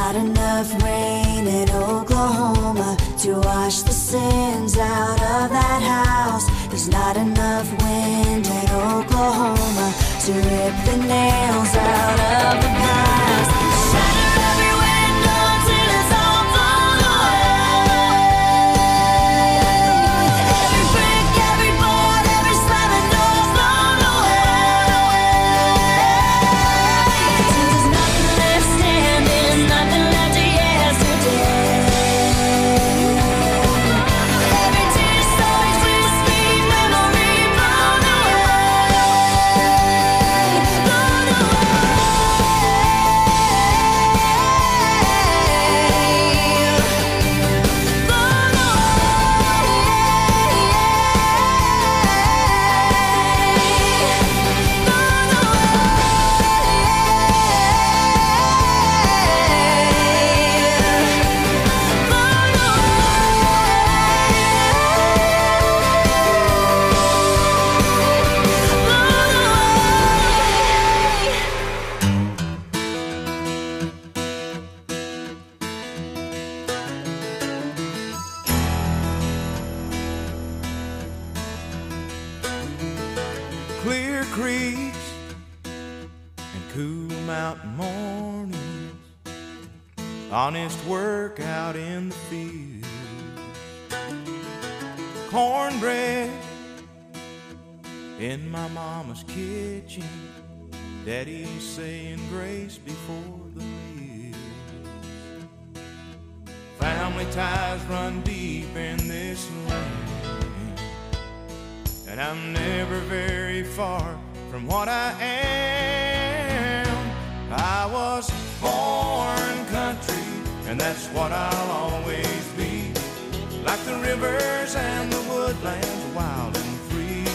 not enough rain in Oklahoma to wash the sins out of that house. There's not enough wind in Oklahoma to rip the nails out of the past. Shatter every window till it's all blown away. Every brick, every board, every slamming door blown away. Till there's nothing left standing, nothing left of yesterday. Every tear so crispy, memory blown away. Blown Clear creeks and cool mountain mornings, honest work out in the field, cornbread in my mama's kitchen, daddy saying grace before the meal. Family ties run deep in this land, and I'm never very far from what I am. I was born country, and that's what I'll always be. Like the rivers and the woodlands, wild and free.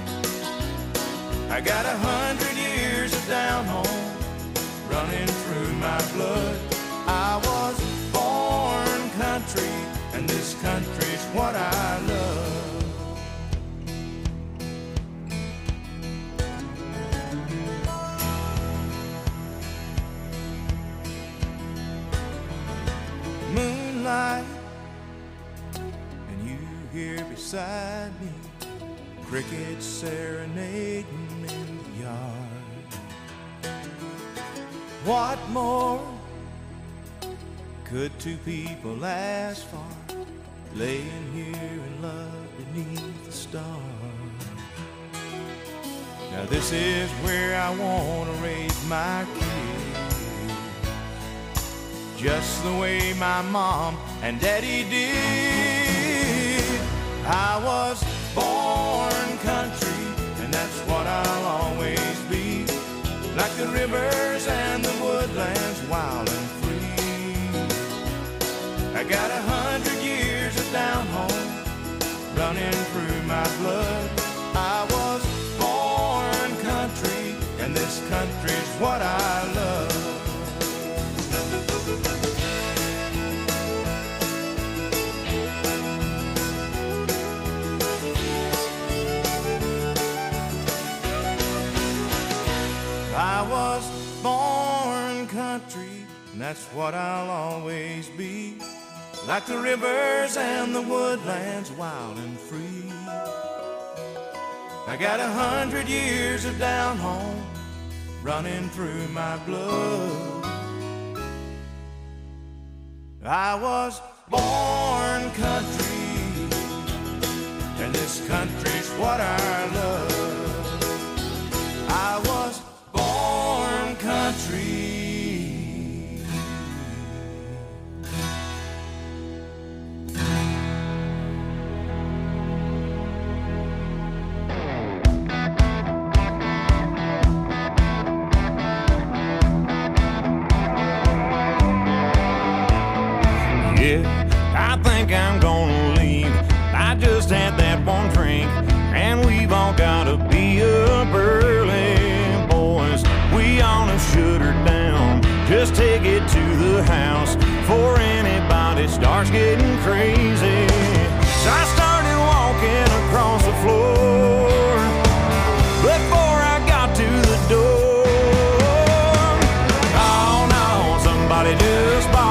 I got 100 years of down home running through my blood. I was born country, and this country's what I love. Moonlight, and you here beside me, crickets serenading in the yard. What more could two people ask for, laying here in love beneath the stars? Now this is where I want to raise my kids, just the way my mom and daddy did. I was born country, and that's what I'll always be. Like the rivers and the woodlands, wild and free. I got 100 years of down home running through my blood. I was born country, and this country's what I love. I was born country, and that's what I'll always be. Like the rivers and the woodlands, wild and free. I got 100 years of down home running through my blood. I was born country, and this country's what I love. I was born country. Yeah, I think I'm gonna leave. I just had that one drink, and we've all gotta be up early. Boys, we ought to shut her down. Just take it to the house before anybody starts getting crazy. So I started walking across the floor before I got to the door. Oh no, somebody just bought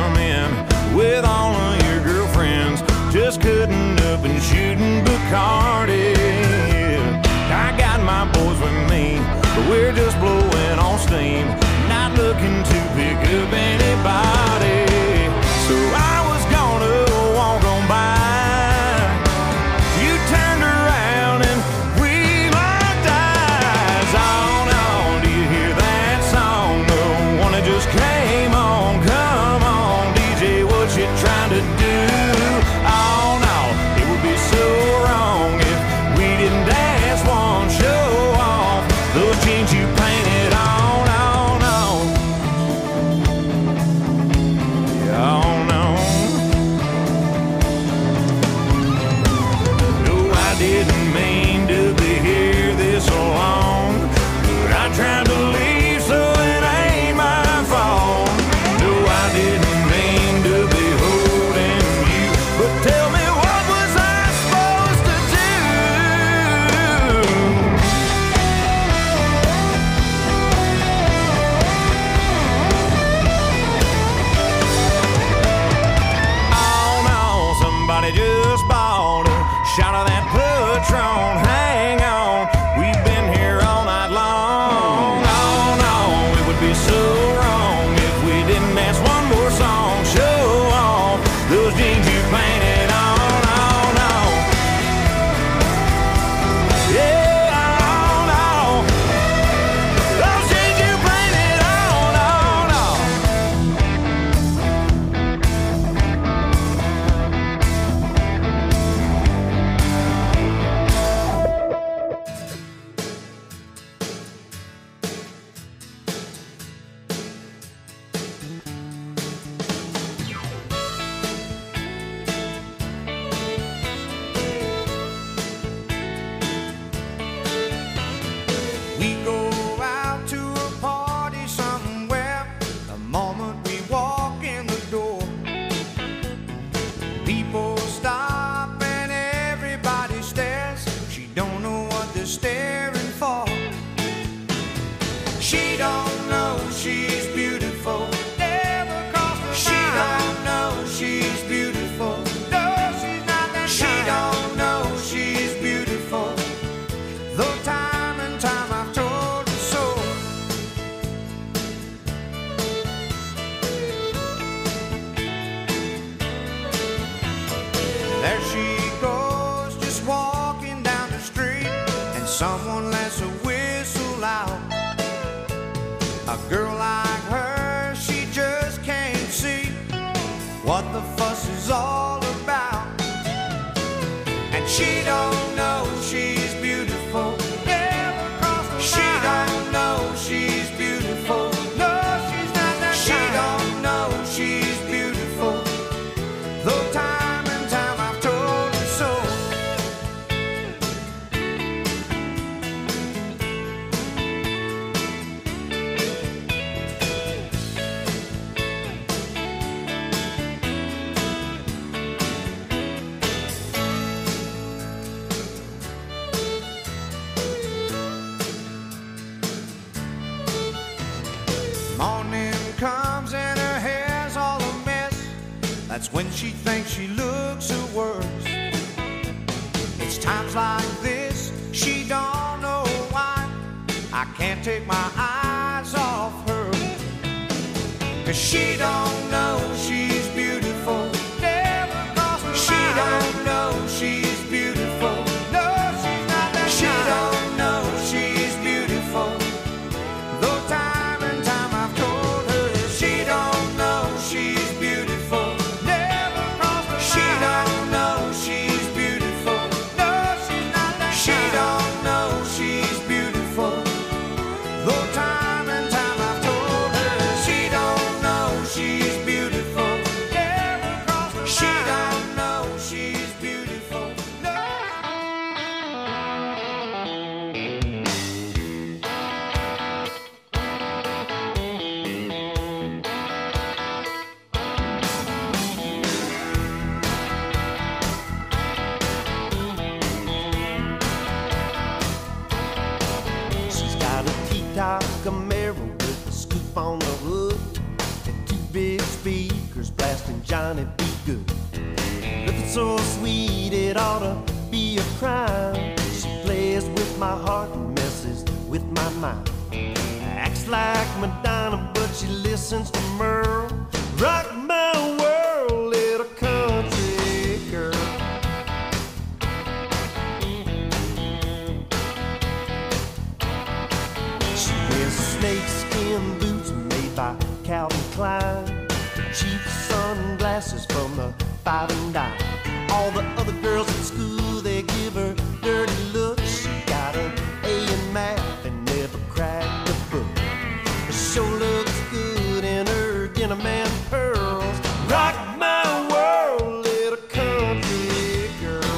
come in with all of your girlfriends, just cutting up and shooting Bacardi. I got my boys with me, but we're just blowing on steam, not looking to pick up anybody. So I was gonna walk on by, you turned around and we locked eyes. Oh no, do you hear that song? The one that just came on. Come on, DJ, what you trying to do? Oh no, it would be so wrong if we didn't dance one, show off those jeans you painted on. Oh no, yeah, oh no. No, I didn't mean to be here this long, but I tried to leave, so it ain't my fault. No, I didn't mean to be holding you, but tell me, what was I supposed to do? Oh no, somebody just bought a shot of that Patron. Hang on, we've been here all night long. Oh no, it would be so wrong if we didn't dance one more song. Show off those jeans you painted on. Oh no, yeah, oh no, those jeans you painted on. Oh no. We go out to a party somewhere. The moment we walk in the door, people stop and everybody stares. She don't know what they're staring for. She don't know she's beautiful. Never crossed her mind. She don't know she's beautiful. No, she's not that kind. She don't know she's beautiful. Though time and time I've told her so. There she goes, just walking down the street, and someone lets a whistle out. A girl like her, she just can't see what the fuss is all about. And she don't know she's beautiful. Never crossed her mind. She don't know she's beautiful. No, she's not that kind. She don't know she's beautiful. Though time and time I've told her so. Morning comes and her hair's all a mess. That's when she thinks she looks her worst. It's times like this, she don't know why I can't take my eyes off her. 'Cause she don't know she's beautiful. Never crossed her mind. She don't know she's beautiful. No, she's not that kind. She don't know she's beautiful. Though time and time I've told her she don't know she's beautiful. Never crossed her mind. She don't know she's beautiful. No, she's not that kind. She don't know she's beautiful. Though time and time I've told her she don't know she's beautiful. blasting Johnny B. Good. Looking so sweet, it ought to be a crime. She plays with my heart and messes with my mind. Acts like Madonna, but she listens to Merle. Rock my world, little country girl. She wears snakeskin boots made by Calvin Klein, cheap sunglasses from the Five and Dime. All the other girls at school, they give her dirty looks. She got an A in math and never cracked a book. She sure looks good in her denim and pearls. Rock my world, little country girl.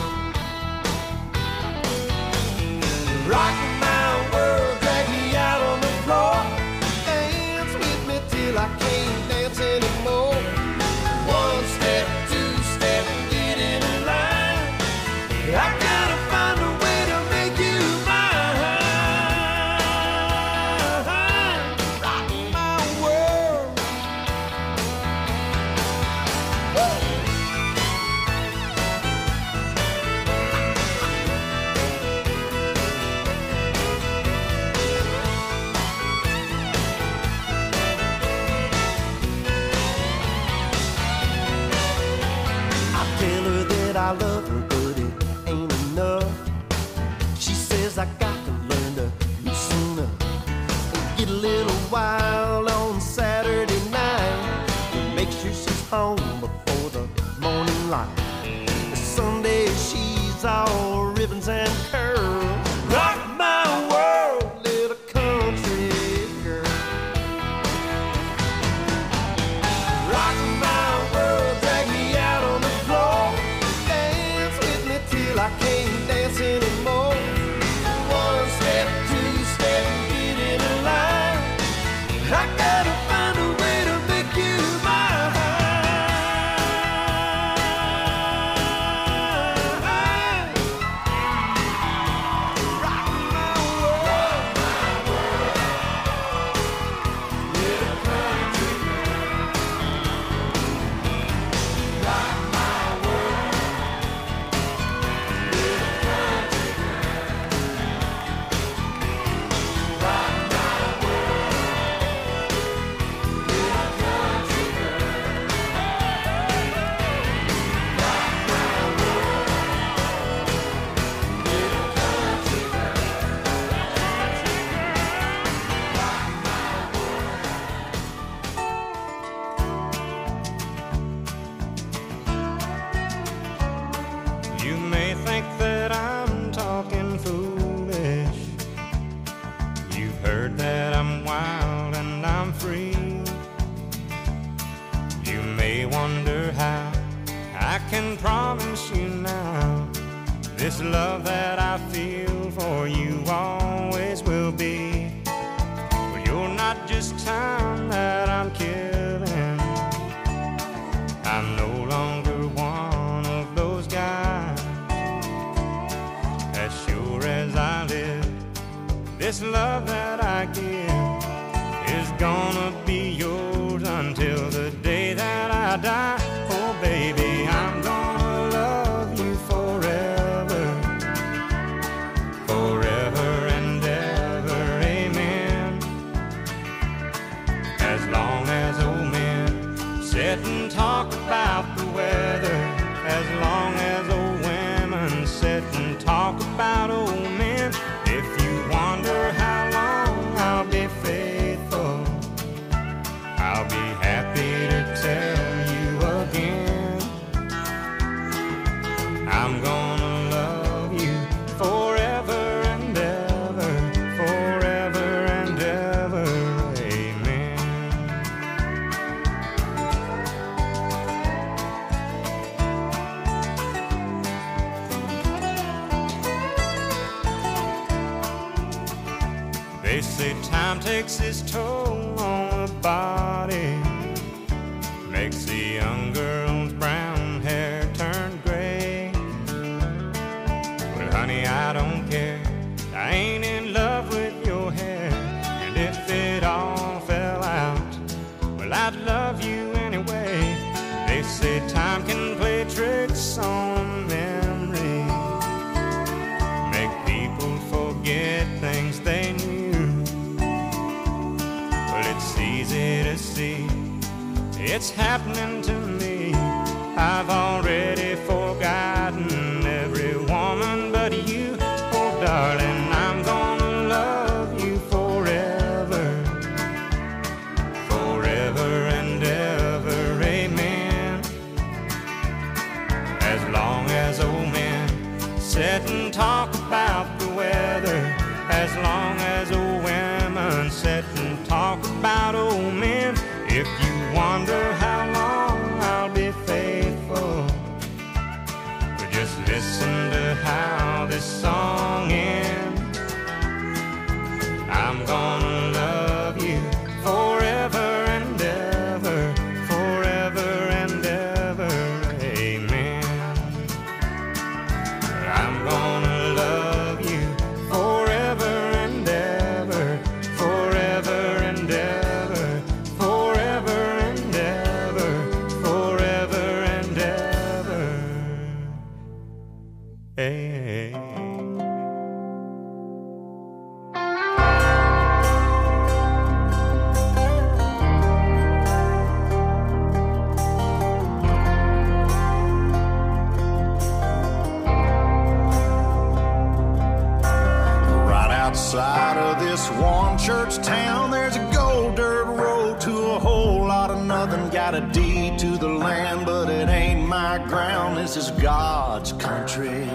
Rock my world, drag me out on the floor. Dance with me till I can't dance anymore. One step, two step, get in line. I gotta find a way to make you mine. Rock my world. I tell her that I love her, but it ain't enough. She says I got to learn to loosen up and get a little wild on Saturday night to make sure she's home before the morning light. Sunday she's all ribbons and curls. Rock my world, little country girl. Rock my world, drag me out on the floor. Dance with me till I can't dance anymore. One step, two step, get in a line. I gotta find a way to make you mine. Rock my world, little country girl. Rock my world, little country girl. Rock my world, little country girl. Rock my world, little country You may think that I'm talking foolish. You've heard that I'm wild and I'm free. You may wonder how I can promise you now this love that I feel for you always will be. But you're not just time that I'm killing. I'm no longer one of those guys. As sure as I live, this love that I give is gonna be yours until the day that I die. Oh baby, I'm gonna love you forever, forever and ever, amen. As long as old men sit and talk about the weather, as long as old women sit and talk about old men. If you wonder how long I'll be faithful, I'll be happy to tell you again. I'm gonna love you forever and ever, forever and ever, amen. They say time takes its toll on the body, makes the young girl's brown hair turn gray. Well, honey, I don't care. I ain't in love with your hair. And if it all fell out, well, I'd love you anyway. say time can play tricks on memory, make people forget things they knew. Well, it's easy to see it's happening to me. I've already forgotten every woman but you. Oh, darling, I'm gonna love you forever, forever and ever, amen. As long as old men sit and talk about the weather, as long as old women sit and talk about old men. If you wonder how long I'll be faithful, but just listen to how this song ends. I'm gonna love you forever and ever, forever and ever, amen. I'm gonna love you forever and ever, forever and ever, forever and ever, forever and ever, amen. Right outside of this one church town, there's a gold dirt road to a whole lot of nothing. Got a deed to the land, but it ain't my ground. This is God's country.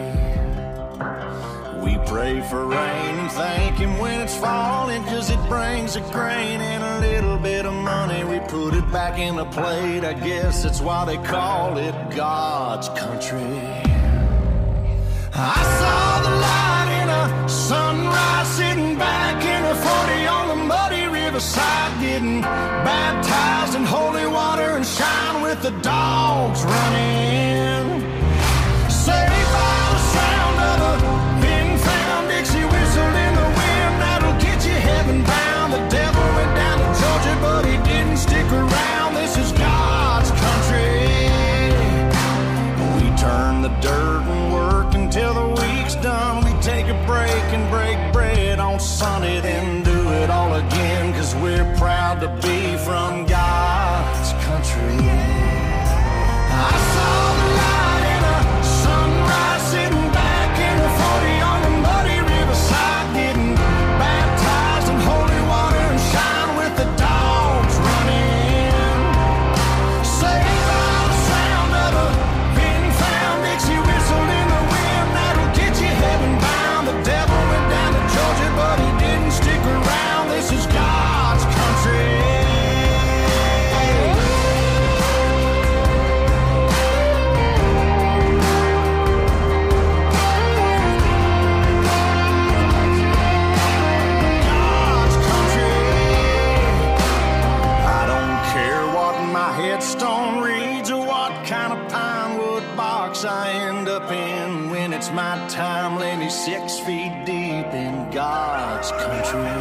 We pray for rain and thank Him when it's falling, 'cause it brings a grain and a little bit of money. We put it back in the plate, I guess that's why they call it God's country. I saw the light in a sunrise, sitting back in a 40 on the muddy riverside, getting baptized in holy water and shine with the dogs running. Saved by the sound of a pin-found Dixie whistle in the wind, that'll get you heaven bound. The devil went down to Georgia, but he didn't stick around. This is God's country. We turn the dirt and work until the week's done. We take a break and break bread on Sunday, then do it all again, 'cause we're proud to be from God's country. I saw the light in a sunrise, sitting back in a 40 on the muddy riverside, getting baptized in holy water and shine with the dogs running. Saved by the sound of a pin-found Dixie whistle in the wind, that'll get you heaven bound. The devil went down to Georgia, but he didn't stick around. This is God's country. God's country. I don't care what my headstone reads or what kind of pine wood box I end up in. When it's my time, lay me 6 feet deep in God's country.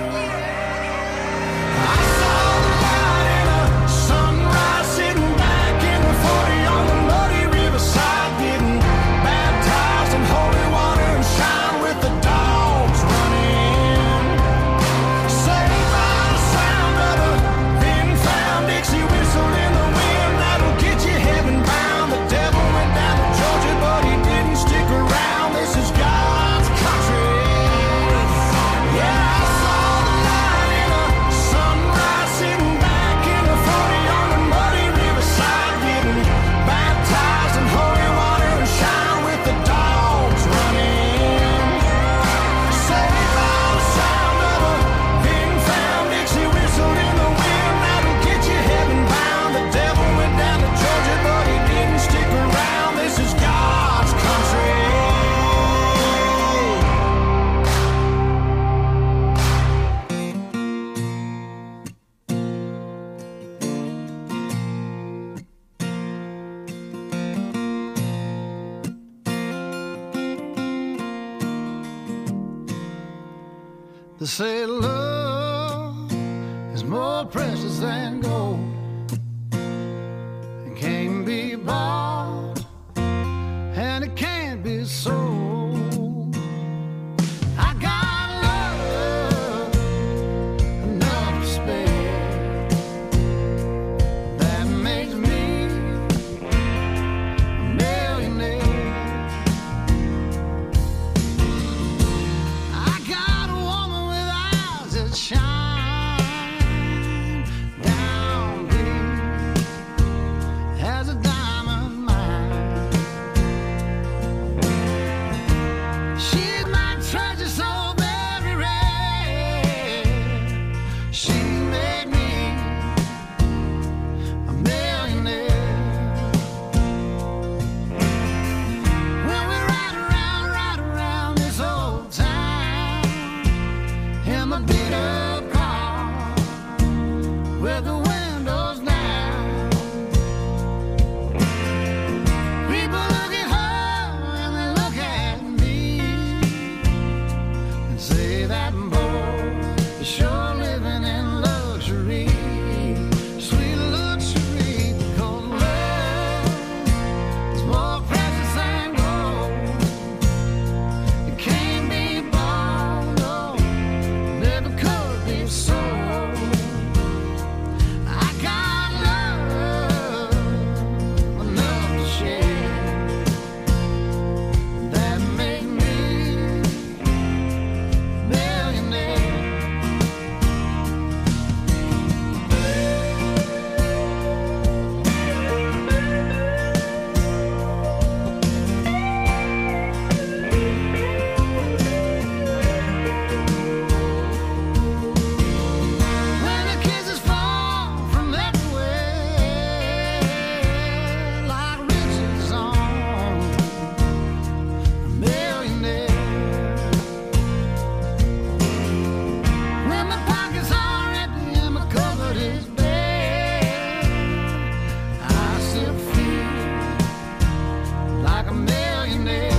I saw the light in a sunrise, sitting back in the 40 on the muddy riverside, getting baptized in holy water and shine with the dogs running. Saved by the sound of a pin-found Dixie whistle in the wind, that'll get you heaven bound. The devil went down to Georgia, but he didn't stick around. This is God's country. Yeah, I saw the light in a sunrise, sitting back in the 40 on the muddy riverside, getting baptized in holy water and shine with the dogs running. Saved by the sound of a pin-found Dixie whistle in the wind, that'll get you heaven bound. The devil went down to Georgia, but he didn't stick around. This is God's country. They say love is more precious than gold. It can't be bought and it can't be sold. I got love enough to spare that makes me a millionaire. I got a woman with eyes that shine down deep as a diamond mine. She's my treasure so very rare. She made me a millionaire. When we ride around this old town in my beat up car with the windows down, people look at her and they look at me and say that boy is sure living in luxury, sweet luxury, because love is more precious than gold. It can't be bought, no, never could be sold. I got love enough to share that make me millionaire. When the kisses fall from everywhere like riches on a millionaire. When my pockets are empty and my cupboard is bare, I still feel like a millionaire.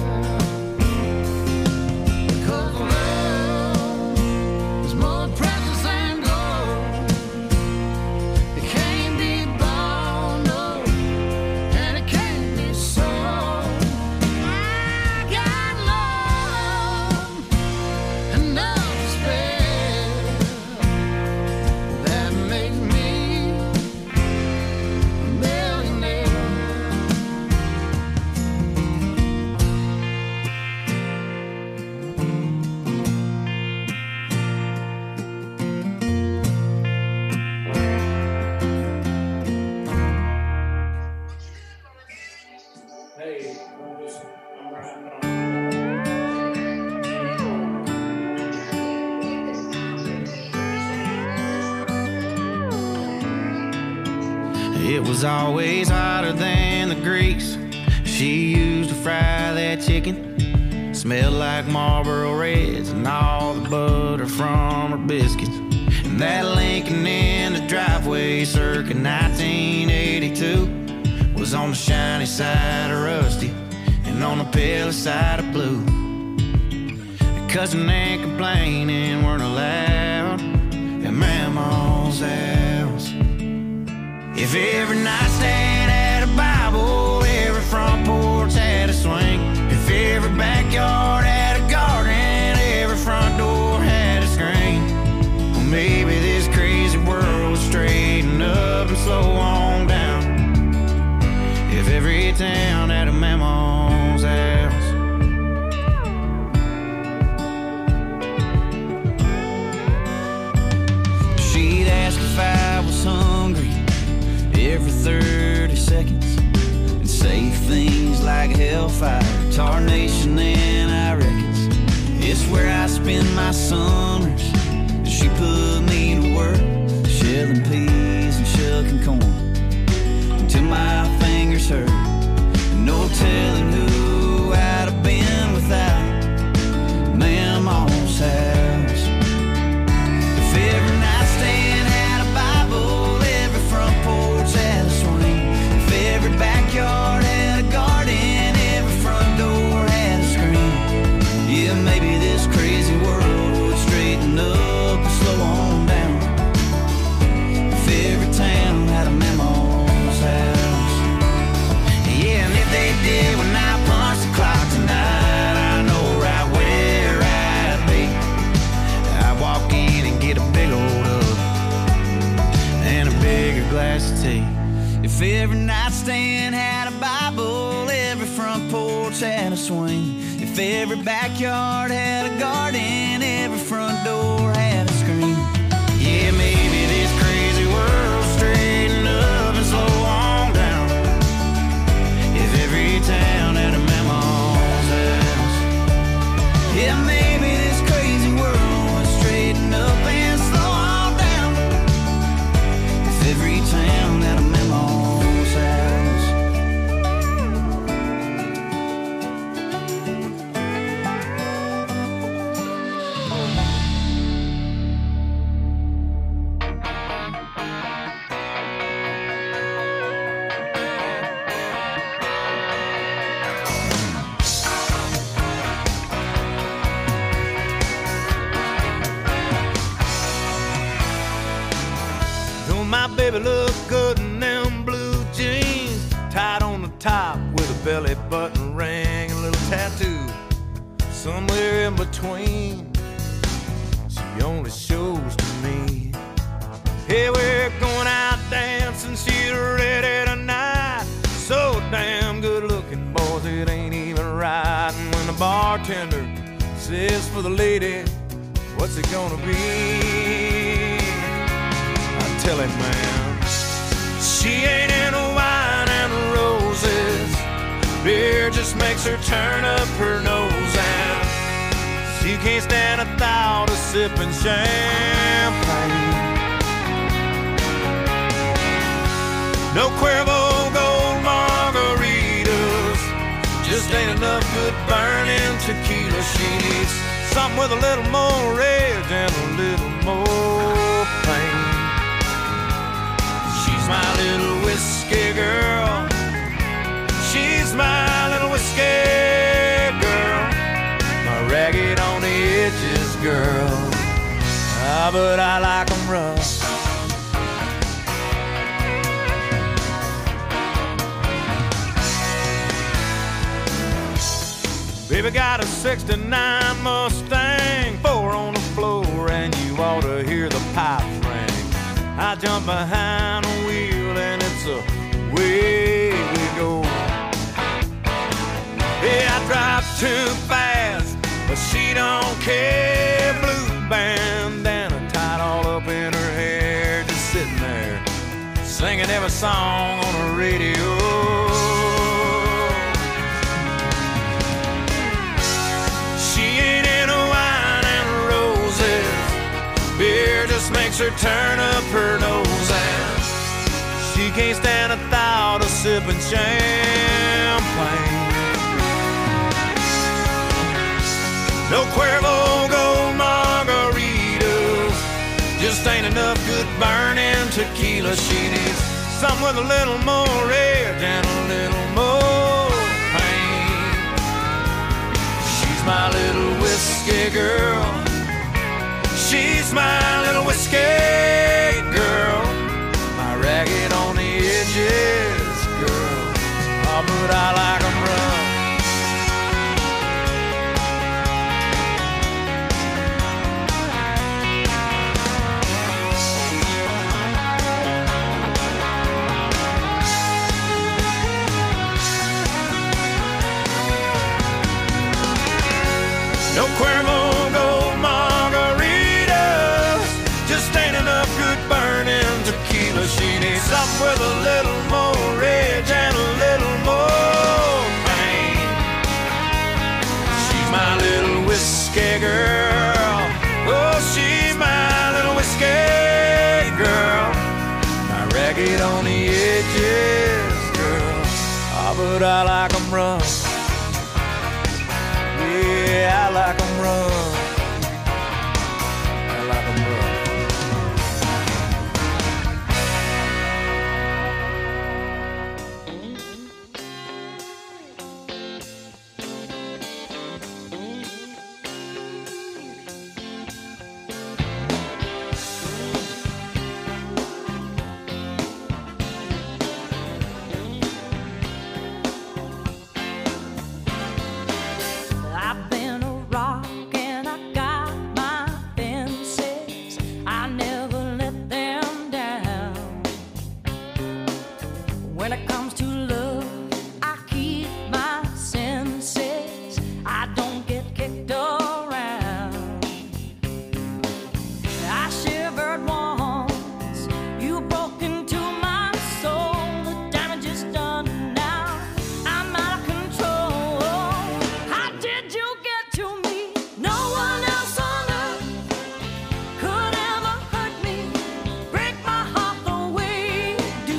Because love is more precious than gold. It can't be bought, no, and it can't be sold. I got love enough to spare that makes me a millionaire. It was always hotter than the grease she used to fry that chicken. Smelled like Marlboro Reds and all the butter from her biscuits. And that Lincoln in the driveway circa 1982 was on the shiny side of rusty and on the pale side of blue. Cussing and complaining weren't allowed at Mama's house. If every nightstand had a Bible, every front porch had a swing. If every backyard had a garden, every front door had a screen. Well, maybe this crazy world would straighten up and slow on down if every town had a Mama's house. She'd ask if I was hungry every 30 seconds and say things like hellfire, tarnation, and I reckons it's where I spend my summers. She put me to work shelling peas and shucking corn until my fingers hurt. No telling who I'd have been without Mama's house. If every nightstand had a Bible, every front porch had a swing. If every backyard had a garden, every front door had a screen. Yeah, maybe this crazy world would straighten up and slow on down if every town had a Mama's house. nightstand had a Bible, every front porch had a swing. If every backyard had a garden, every front door had a screen. Yeah, maybe this crazy world straighten up and slow on down. If every town had a mama's house. Yeah, maybe this crazy world would straighten up and slow on down. If every town had a mama's house. My baby look good in them blue jeans, tied on the top with a belly button ring and a little tattoo. Somewhere in between, she only shows to me. Hey, we're going out dancing, she's ready tonight. So damn good looking, boys, it ain't even right. And when the bartender says for the lady, what's it gonna be? Tell him, man, she ain't into wine and roses. Beer just makes her turn up her nose, and she can't stand a thought of sipping champagne. No Cuervo Gold margaritas, just ain't enough good burning tequila. She needs something with a little more rage and a little more pain. She's my little whiskey girl. She's my little whiskey girl. My ragged on the edges girl. Ah, but I like 'em rough. Baby got a 69 Mustang, 4 on the floor, and you ought to hear the pipes ring. I jump behind the wheel and it's away we go. Yeah, I drive too fast, but she don't care. Blue bandana tied all up in her hair, just sitting there, singing every song on the radio. She ain't into wine and roses. Beer just makes her turn up her nose, and she can't stand a thought of sipping champagne. No Cuervo Gold margaritas, just ain't enough good burning tequila. She needs something with a little more rage and a little more pain. She's my little whiskey girl. She's my little whiskey girl. My ragged on the edges girl. Oh, but I like 'em rough. No Cuervo Gold margaritas, just ain't enough good burning tequila. She needs something with a little more rage and a little more pain. She's my little whiskey girl. Oh, she's my little whiskey girl. My ragged on the edges girl. Oh, but I like 'em rough. Yeah, I like 'em rough. I like 'em rough. I've been a rock to love, I keep my senses. I don't get kicked around. I shivered once, you broke into my soul. The damage is done now, I'm out of control. How did you get to me? No one else on earth could ever hurt me, break my heart the way you do.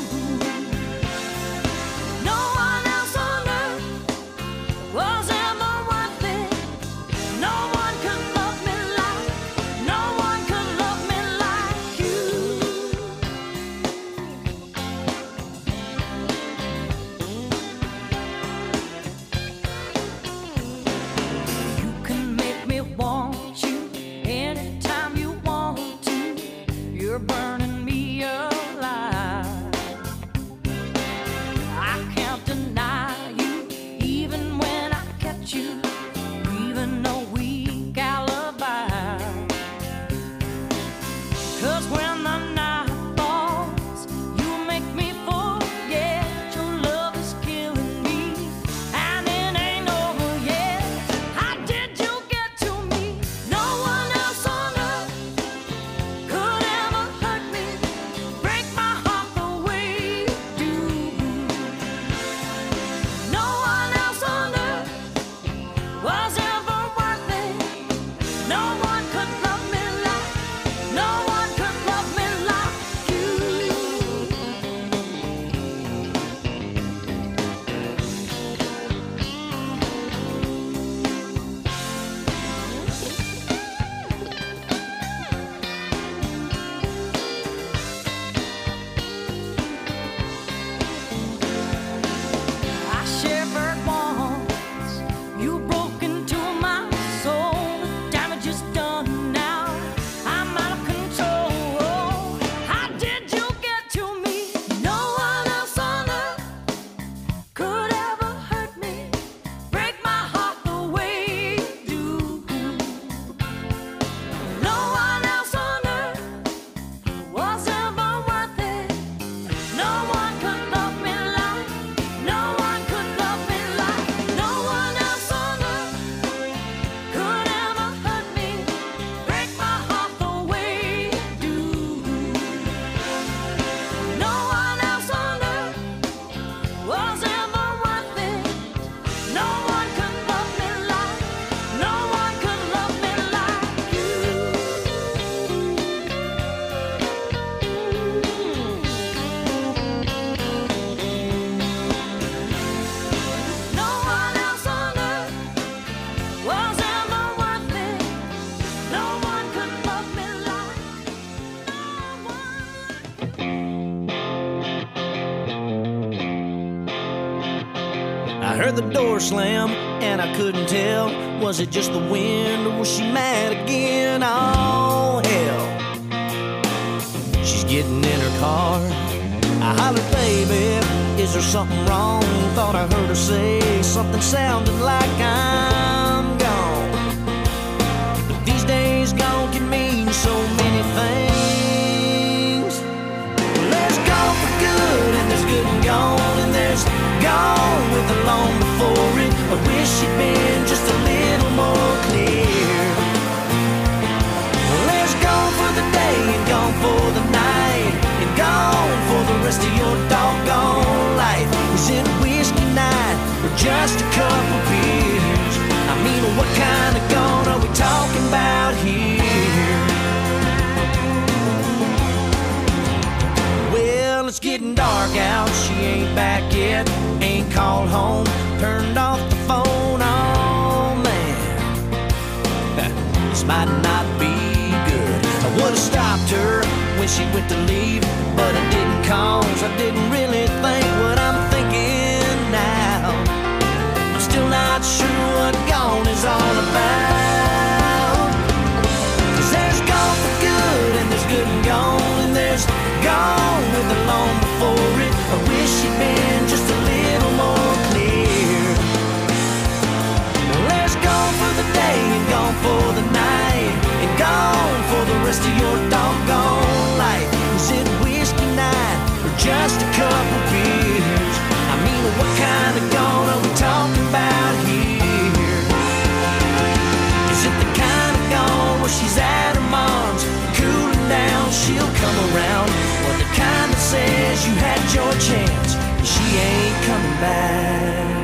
No one else on earth was ever worth it. No one could love me like, no one could love me like you. You can make me want you anytime you want to. You're burning me alive. I can't deny you, even when I catch you, even a weak alibi. 'Cause when the night falls, you make me forget your love is killing me, and it ain't over yet. How did you get to me? No one else on earth could ever hurt me, break my heart the way you do. No one else on earth was ever worth it. No one could love me like, no one could love me like you. I shivered once, you broke into my soul. The damage is done now, I'm out of control. How did you get to me? No one else on earth could ever hurt me, break my heart the way you do. No one else on earth was ever worth it. No one could love me like, no one could love me like, no one else on earth could ever hurt me, break my heart the way you do. No one else on earth was ever worth it. No one could love me like, no one could love me like you. No one else on earth was ever worth it. No one could love me like, no one. I heard the door slam and I couldn't tell. Was it just the wind or was she mad again? Oh, hell. She's getting in her car. I hollered, baby, is there something wrong? Thought I heard her say something sounding like I'm gone. But these days gone can mean so many things. Well, there's gone for good and there's good and gone, and there's gone with the long before it. I wish she'd been just a little more clear. Well, there's gone for the day and gone for the night, and gone for the rest of your doggone life. Is it whiskey night or just a couple beers? I mean, what kind of gone are we talking about here? Well, it's getting dark out, she ain't back yet, ain't called home, turned off the phone, oh man. This might not be good. I would've stopped her when she went to leave, but I didn't, cause I didn't really think what I'm thinking now. I'm still not sure what gone is all about. 'Cause there's gone for good and there's good and gone, and there's gone with the long before it. I wish she'd been just a little more clear. Well, there's gone for the day and gone for the night, and gone for the rest of your doggone life. Is it whiskey night or just a couple beers? back.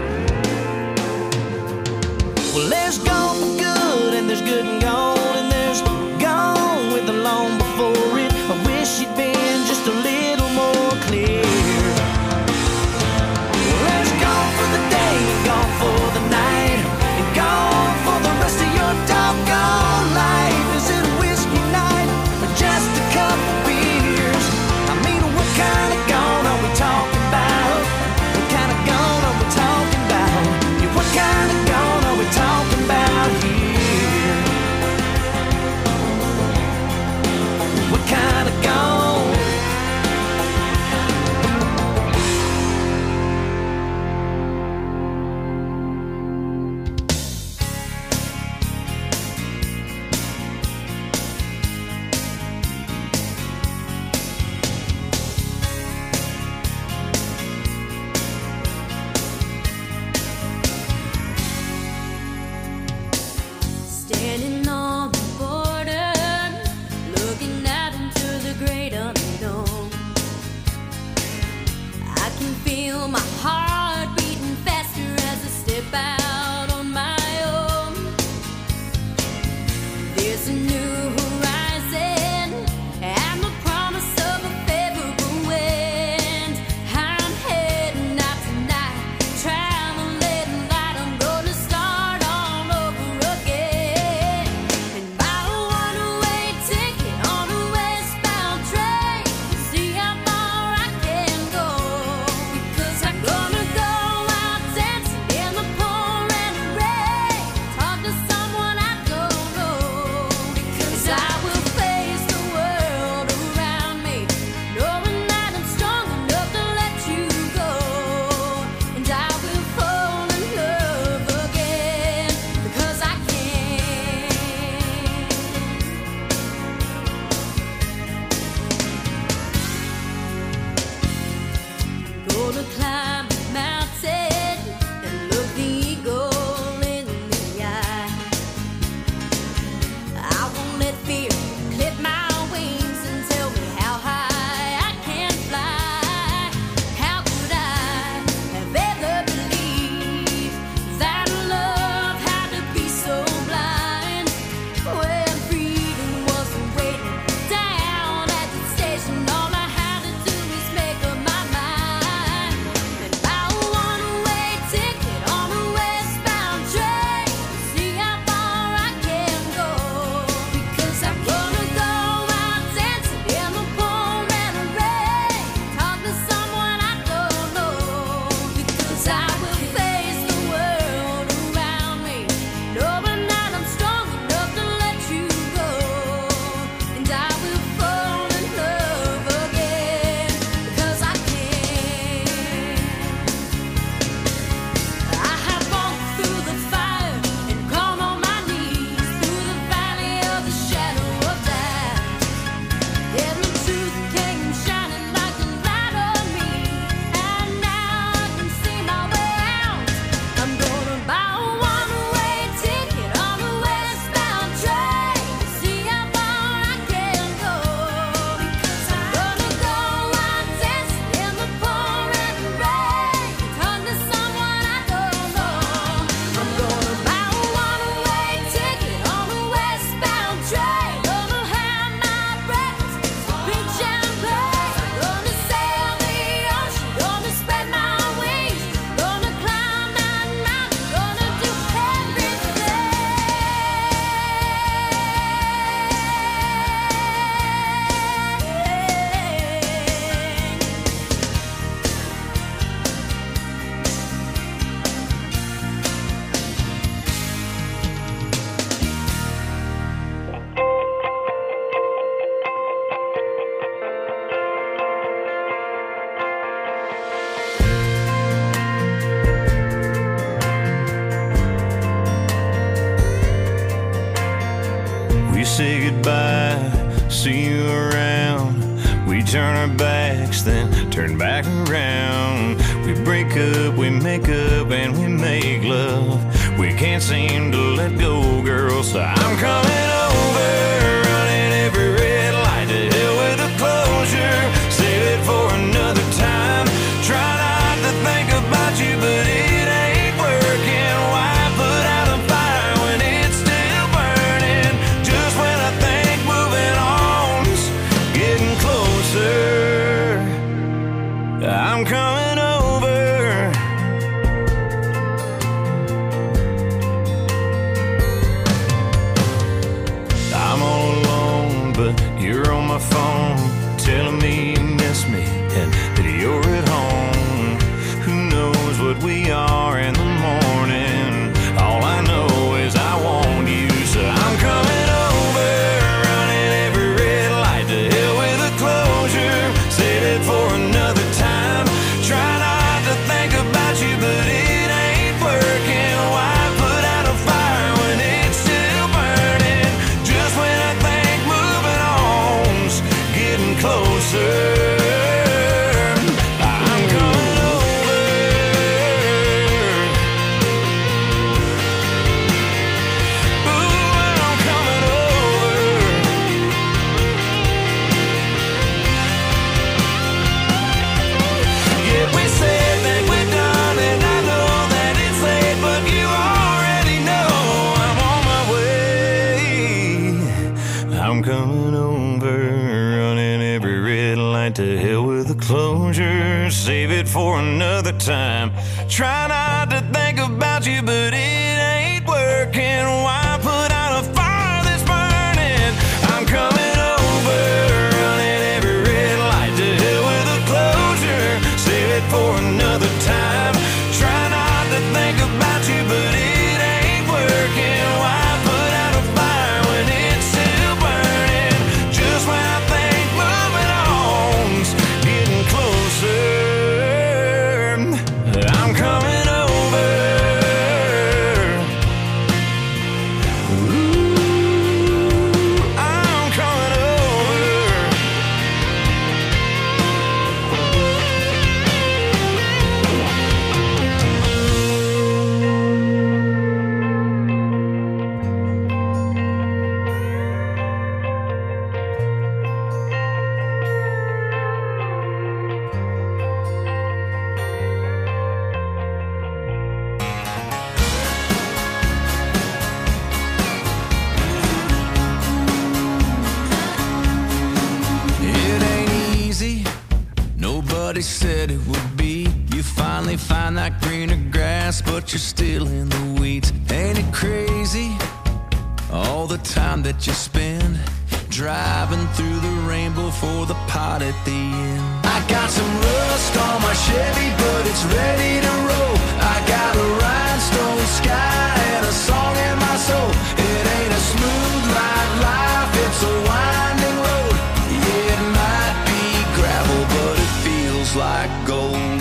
Well, there's gone for good, and there's good and gone, and there's gone with the long before it. I wish you'd been just a little more clear. Well, there's gone for the day, and gone for the night, and gone for the rest of your doggone life. Is it a whiskey night, or just a couple beers? I mean, what kind of gone are we talking about? What kind of gone are we talking about? Yeah, what kind of gone are we talking about here? What kind of gone? Standing on the border, looking out into the great unknown. I can feel my heart beating faster as I step out on my own. There's a new horizon and the promise of a favorable wind. I'm heading out tonight, traveling light. I'm gonna start all over again. And buy a one-way ticket on a westbound train. See how far I can go. Because I'm gonna go out dancing in the pouring rain. Talk to someone I don't know. Because I will face the world around me, knowing that I'm strong enough to let you go. And I will fall in love again. Because I can. Gonna climb the mountain and look the eagle in the eye. I won't let fear clip my wings and tell me how high I can fly. How could I have ever believed that love had to be so blind? When freedom wasn't waiting down at the station, all I had to do is make up my mind. And buy a one-way ticket on a westbound train. See how far I can go. Because I'm gonna go out dancing in the pouring rain. Talk to someone I don't know. Because I will face the world around me, knowing that I'm strong enough to let you go. And I will fall in love again. Because I can. I have walked through the fire and gone on my knees through the valley of the shadow of death. And the truth came shining like a light on me. And now I can see my way out. I'm gonna buy a one-way ticket on a westbound train. See how far I can go. Because I'm gonna go out dancing in the pouring rain. Talk to someone I don't know. I'm gonna buy a one-way ticket on a westbound train. Gonna have my breakfast, drink champagne. Gonna sail the ocean, gonna spread my wings. Gonna climb that mountain, gonna do everything. We say goodbye, see you around. We turn our backs, then turn back around. We break up, we make up, and we make love. We can't seem to let go, girl, so I'm coming over, running every red light. To hell with the closure, save it for another time. Try not to think about what we are in the morning. All I know is I want you, so I'm coming over, running every red light. To hell with a closure, save it for another time. Try not to think about you, but it ain't working. Why put out a fire when it's still burning? Just when I think moving on's getting closer. To hell with the closure, save it for another time. Try not to think about you, but it ain't working. Why put out a fire that's burning? I'm coming over, running every red light. To hell with the closure, save it for another time. Try not to think about you, but it ain't working. Why put out a fire when it's still burning? Just when I think moving on's getting closer, I'm coming over. Ooh, I'm coming over. It ain't easy, nobody said it would be. You finally find that greener grass, but you're still in the weeds. Ain't it crazy, all the time that you spend driving through the rainbow for the pot at the end? I got some rust on my Chevy, but it's ready to roll. I got a rhinestone sky and a song in my soul. It ain't a smooth ride life, it's a winding road. Yeah, it might be gravel, but it feels like gold.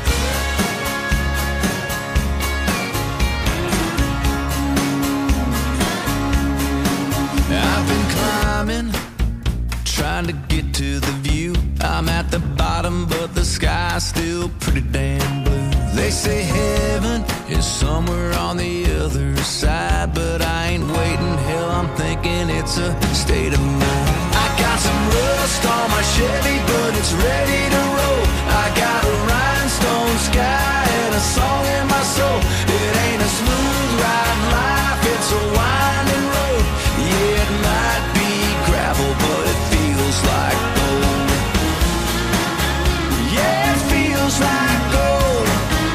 I've been climbing, trying to get to the view. I'm at the bottom, but the sky's still pretty damn blue. They say heaven is somewhere on the other side, but I ain't waiting. Hell, I'm thinking it's a state of mind. I got some rust on my Chevy, but it's ready to roll. I got a rhinestone sky and a song in my soul. It ain't a smooth ride life, it's a winding road. Yeah, it might be gravel, but it feels like gold. Yeah, it feels like gold.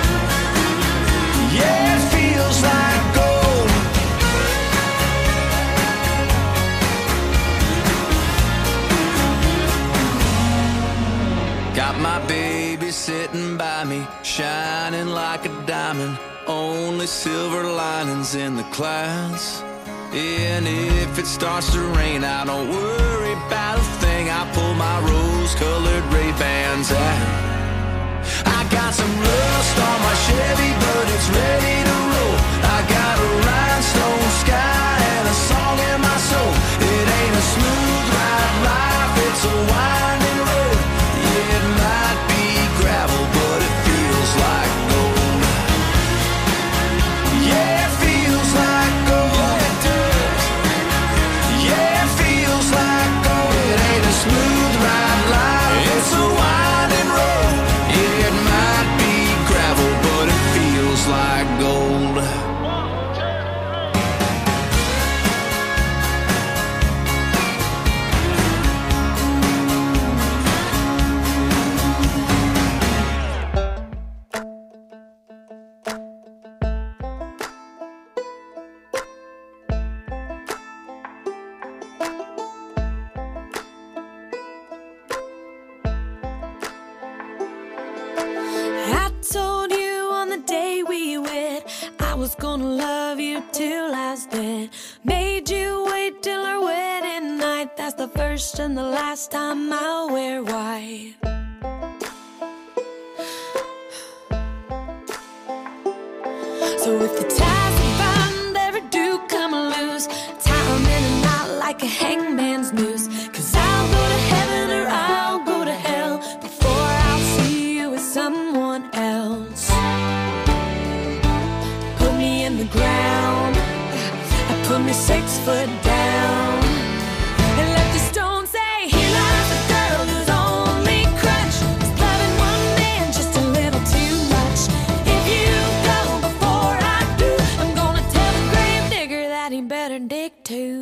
Yeah, it feels like gold. Got my baby sitting by me, shining like a diamond. Only silver linings in the clouds. And if it starts to rain, I don't worry about a thing. I pull my rose-colored Ray-Bans out. I got some rust on my Chevy, but it's ready to roll. I got a rhinestone sky and a song in my soul. It ain't a smooth ride life, it's a winding road. Yeah, it might be gravel, but it feels like gold. Yeah, it feels like gold. It does. Yeah, it feels like gold. It ain't a smooth ride life, it's a winding road. Yeah, it might be gravel, was gonna love you till I was dead. Made you wait till our wedding night. That's the first and the last time I'll wear white. So if the ties we bind ever do come loose, tie 'em in a knot like a hangman's noose. 'Cause I'll go to heaven or I'll go to hell before I'll see you with someone else. Put me in the ground, put me 6 foot down, and let the stone say, here lies a girl whose only crutch is loving one man just a little too much. If you go before I do, I'm gonna tell the grave digger that he better dig too.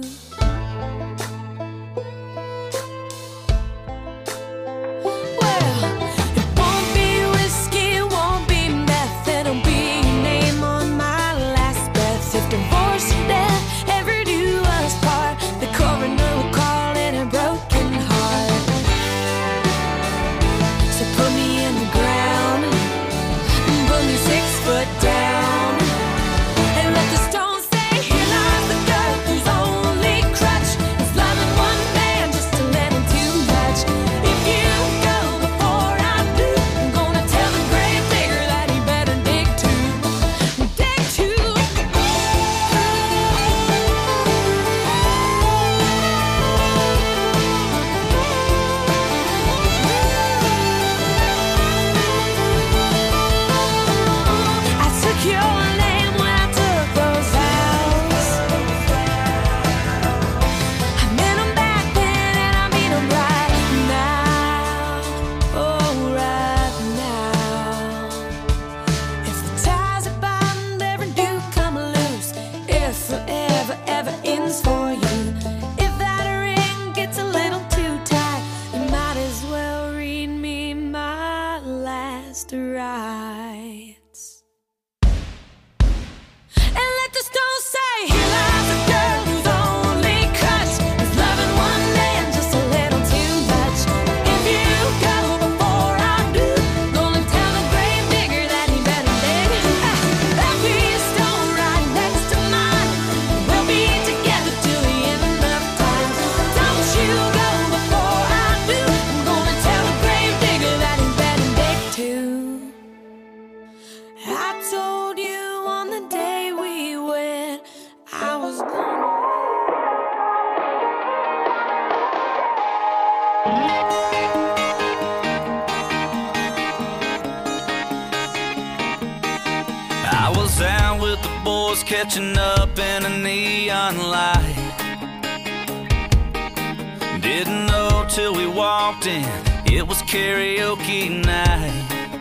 Well, it won't be whiskey, it won't be meth, it'll be your name on my last breath. If divorce or death ever do us part, the coroner will call it a broken heart. So put me in the ground, put me 6 foot down, and let the stone say, here lies the girl whose only crutch is loving one man just a little too much. If you go before I do, I'm gonna tell the grave digger that he better dig too. Dig too. I took your name when I took those vows. I meant 'em back then and I mean 'em right now. Oh, right now. If the ties that bind ever do come loose, if forever ever ends for you, if that ring gets a little too tight, you might as well read me my last rites. And let the stone say, here lies a girl whose only crutch is loving one man just a little too much. If you go before I do, gonna tell the grave digger that he better dig. There'll be a stone right next to mine. We'll be together till the end of time. Don't you go before I do, I'm gonna tell the grave digger that he better dig too. I told you on the day we wed, I was gonna. I was out with the boys catching up in a neon light. Didn't know till we walked in, it was karaoke night.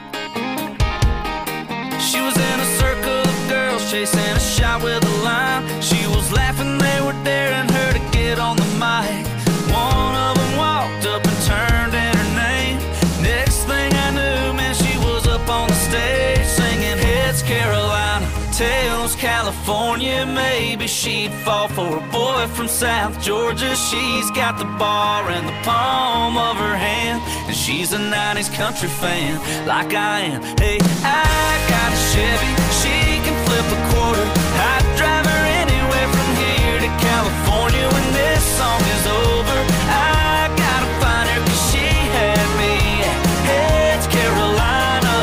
She was in a circle of girls chasing a shot with a line. She was laughing, they were daring her to get on the mic. One of them walked up and turned in her name. Next thing I knew, man, she was up on the stage singing, heads Carolina, tails California. Maybe she'd fall for a boy from South Georgia. She's got the bar in the palm of her hand, and she's a 90s country fan like I am. Hey, I got a Chevy, she can flip a quarter. I'd drive her anywhere from here to California. When this song is over, I gotta find her 'cause she had me at heads Carolina.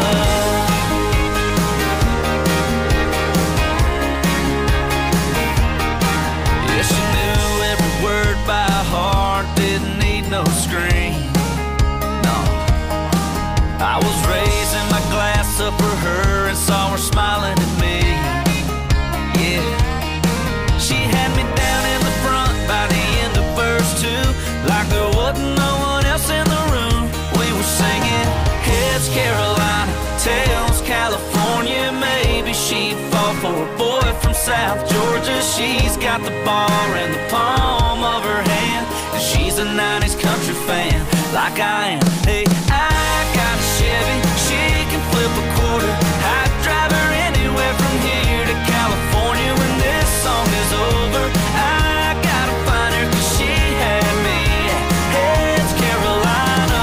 Yeah, she knew every word by heart, didn't need no screen. No, I was raising my glass up for her and saw her smiling at me. Yeah, she had me down in the front by the end of verse 2, like there wasn't no one else in the room. We were singing heads Carolina, tails California. Maybe she'd fall for a boy from South Georgia. She's got the bar in the palm of her hand, and she's a 90s country fan like I am. Hey, I got a Chevy, she can flip a quarter. I'd drive her anywhere from here to California. When this song is over, I gotta find her 'cause she had me at heads Carolina.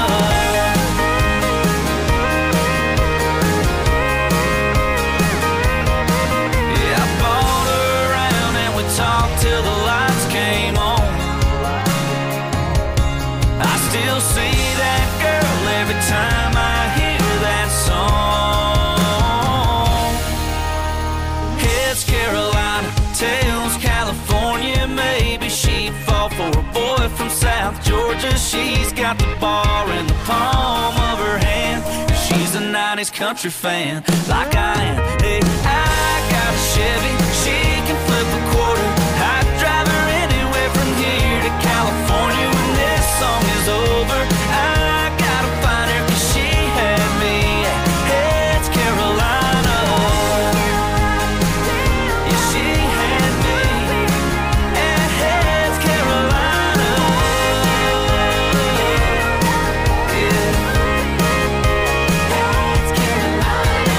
Yeah, I Georgia. She's got the bar in the palm of her hand. She's a 90s country fan, like I am. Hey, I got a Chevy, she can flip a quarter. I'd drive her anywhere from here to California. When this song is over, I gotta find her, 'cause she had me at Heads, Carolina. Yeah, she had me at Heads, Carolina. Yeah. Heads, Carolina.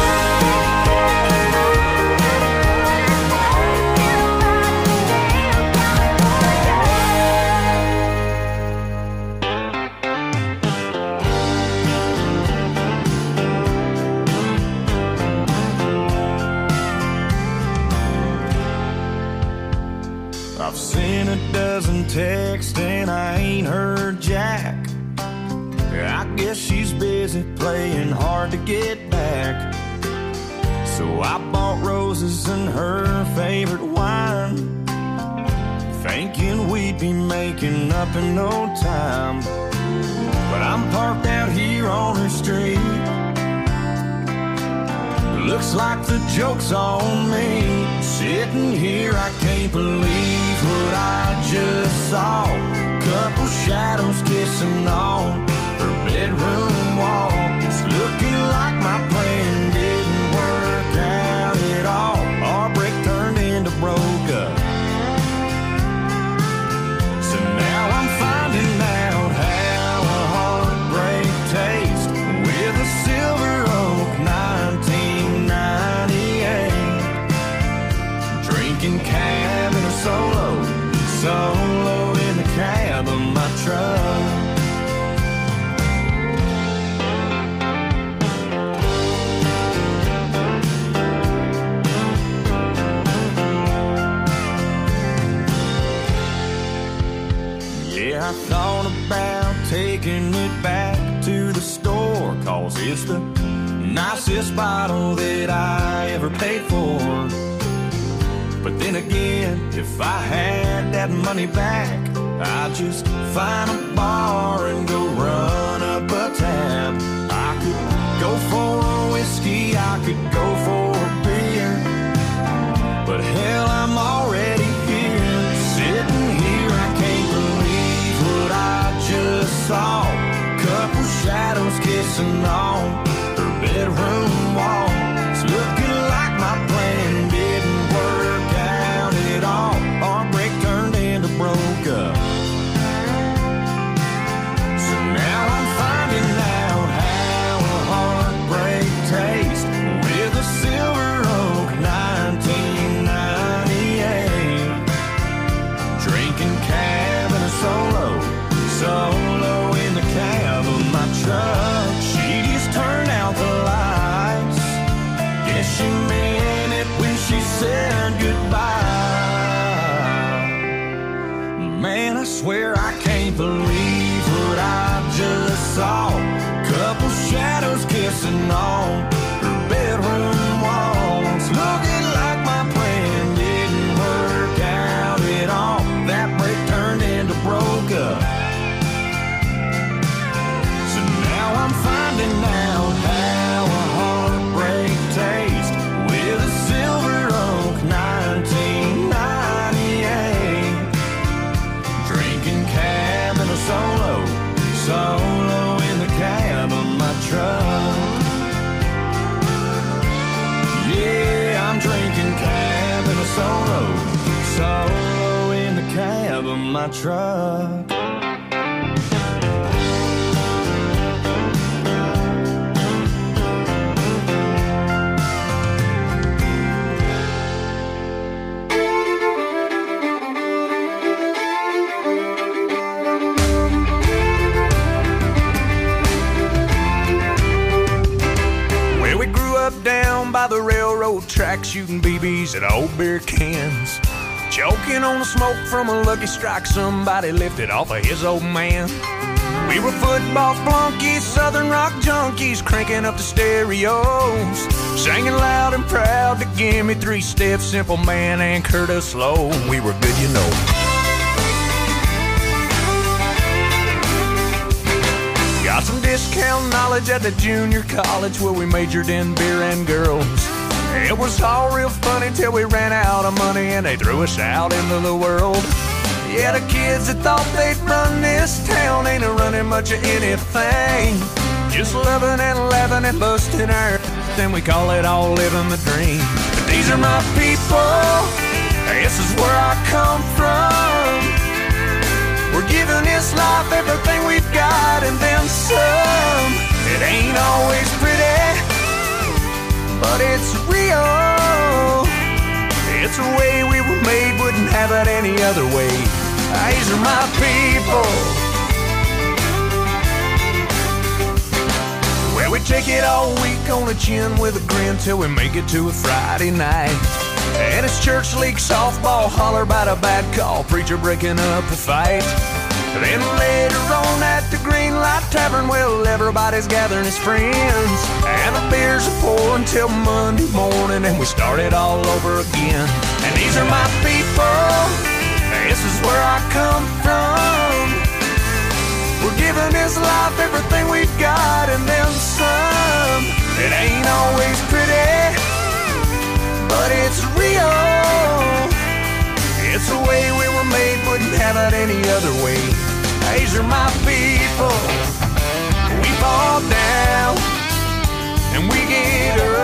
I've seen a dozen texts and I ain't heard jack. I guess she's busy playing hard to get back. So I bought roses and her favorite wine, thinking we'd be making up in no time. But I'm parked out here on her street. Looks like the joke's on me. Sitting here, I can't believe what I just saw. Couple shadows kissing on her bedroom wall. It's looking like my plan didn't work out at all. Our break turned into broke up. So now I'm finding out how a heartbreak tastes with a Silver Oak 1998. Drinking cab in a solo in the cab of my truck. Yeah, I thought about taking it back to the store, 'cause it's the nicest bottle that I ever paid for. But then again, if I had that money back, I'd just find a bar and go run up a tab. I could go for a whiskey, I could go for a beer, but hell, I'm already here. Sitting here, I can't believe what I just saw. Couple shadows kissing on her bedroom wall. It's looking like my plan didn't work out at all. Our break turned into broke up. So now I'm finding out how a heartbreak tastes with a Silver Oak 1998. Drinking cab and a solo in the cab of my truck. She just turned out the lights. Guess she meant it when she said goodbye. Man, I swear I can't believe what I just saw. Couple shadows kissing on her bedroom walls. Looking like my plan didn't work out at all. That break turned into broke up. So now I'm finding out how a heartbreak tastes with a Silver Oak 1998. Drinking cab and a solo in the cab of my truck. Yeah, I'm drinking cab and a solo in the cab of my truck. Down by the railroad tracks, shooting BBs at old beer cans, choking on the smoke from a Lucky Strike somebody lifted off of his old man. We were football flunkies, southern rock junkies, cranking up the stereos, singing loud and proud to Give Me Three Steps, Simple Man, and Curtis Low. We were good, you know. discount knowledge at the junior college where we majored in beer and girls. It was all real funny till we ran out of money and they threw us out into the world. Yeah, the kids that thought they'd run this town ain't running much of anything. Just loving and laughing and busting our then we call it all living the dream. But these are my people, this is where I come from. We're giving this life everything we've got and then some. It ain't always pretty, but it's real. It's the way we were made, wouldn't have it any other way. These are my people. Well, we take it all week on the chin with a grin till we make it to a Friday night. And it's church league softball, holler about a bad call, preacher breaking up a fight. Then later on at the Green Light Tavern, well, everybody's gathering as friends. And the beers are pouring till Monday morning, and we start it all over again. And these are my people, this is where I come from. We're giving this life everything we've got and then some. It ain't always pretty, but it's real. It's the way we were made, wouldn't have it any other way. These are my people. We fall down and we get up.